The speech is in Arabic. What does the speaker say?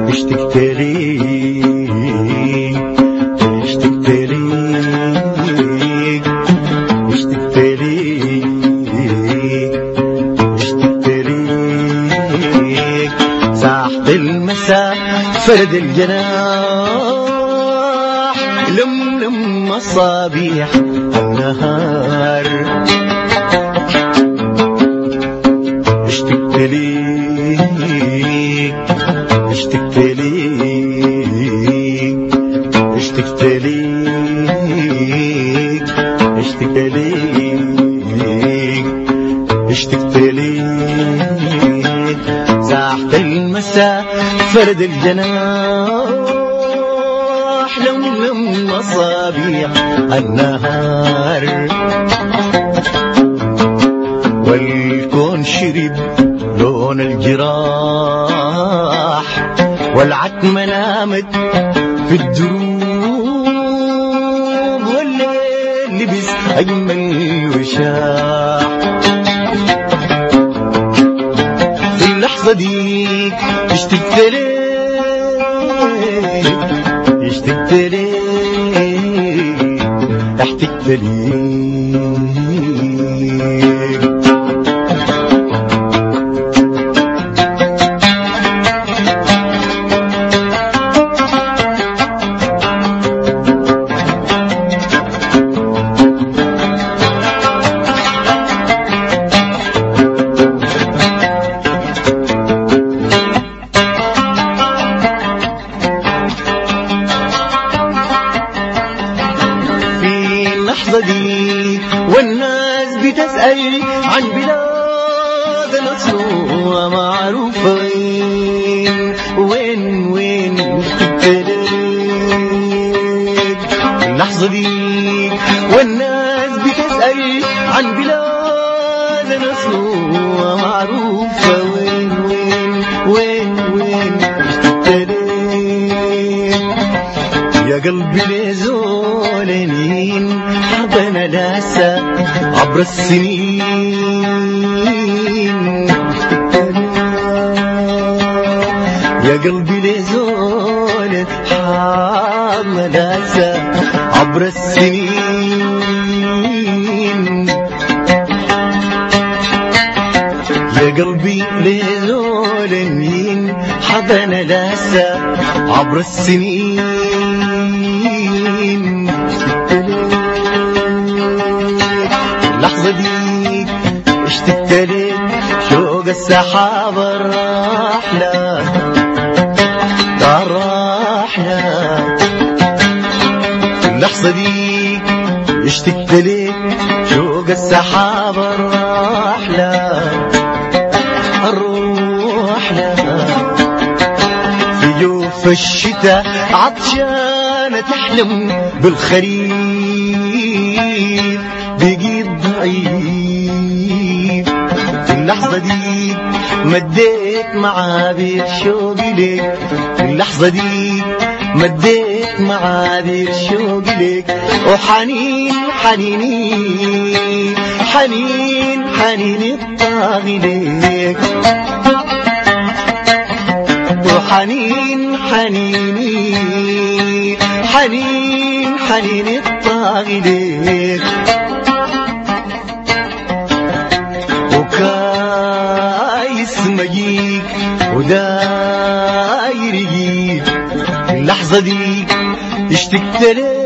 اشتقت ليك اشتقت ليك اشتقت ليك اشتقت ليك ساحة المساء فرد الجناح لملم مصابيح النهار اشتقت ليك اشتقت ليك اشتقت ليك اشتقت ليك اشتقت ليك ساحة المساء فرد الجناح لملم مصابيح النهار والكون شرب لون الجراح والعتمة نامت في الدروب والليل لبس أجمل وشاح في اللحظة ديك اشتقت ليك اشتقت ليك احتقت ليك دي والناس بتسأل عن بلاد مصروفة معروفة وين اشتقت ليك اللحظة دي والناس بتسأل عن بلاد مصروفة معروفة وين اشتقت ليك يا قلبي لزولنين حضن لاسا عبر السنين يا قلبي لزولن حضن لاسا عبر السنين يا قلبي لزولنين حضن لاسا عبر السنين اللحظة دي اشتقت لك شوق السحاب الراحلة اللحظة دي اشتقت لك شوق السحاب الراحلة في جوف الشتاء عطشانة تحلم بالخريف بقيت ضعيف في اللحظة دي مديت معابير شوقي لك في اللحظة دي مديت معابير شوقي لك وحنين حنيني الطاغي لك وحنين حنيني الطاغي لك وكايس مجيك وداير يجيك اللحظة دي اشتقت لك